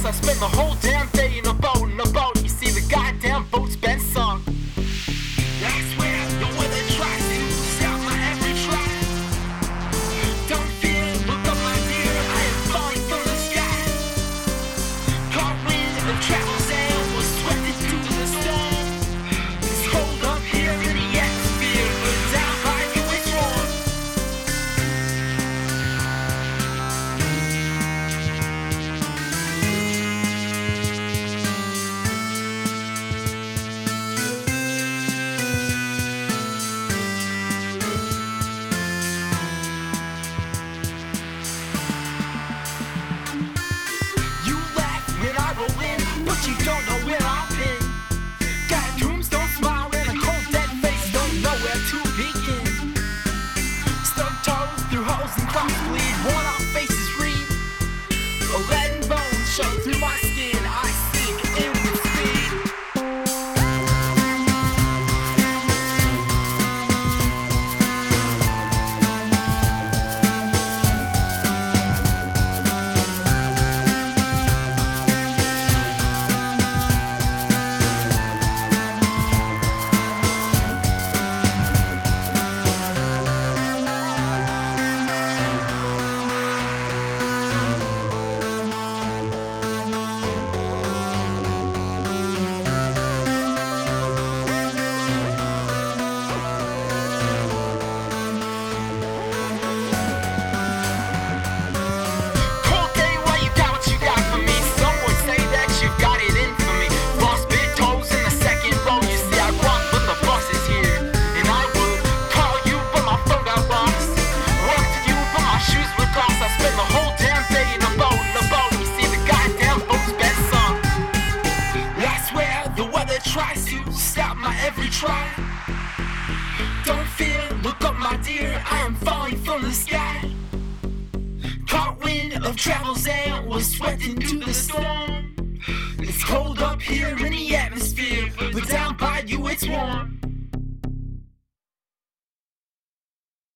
I spent the whole damn day in a boat, You see the goddamn boat's been sunk. That's where the weather tries to stop my every try. Don't fear, look up my dear, I am falling from the sky. Caught wind of travel sail, was swept into the storm. It's cold up here in the atmosphere, but down by you it's warm. But you don't know where I've been. Got tombstones smile and a cold dead face, don't know where to begin. Stuck toes through holes and cracks bleed, worn out faces read. A leaden bones show through my skin, I sink in with speed. Tries to stop my every try. Don't fear, look up my dear, I am falling from the sky. Caught wind of travel sail, was swept into the storm. It's cold up here in the atmosphere, but down by you it's warm.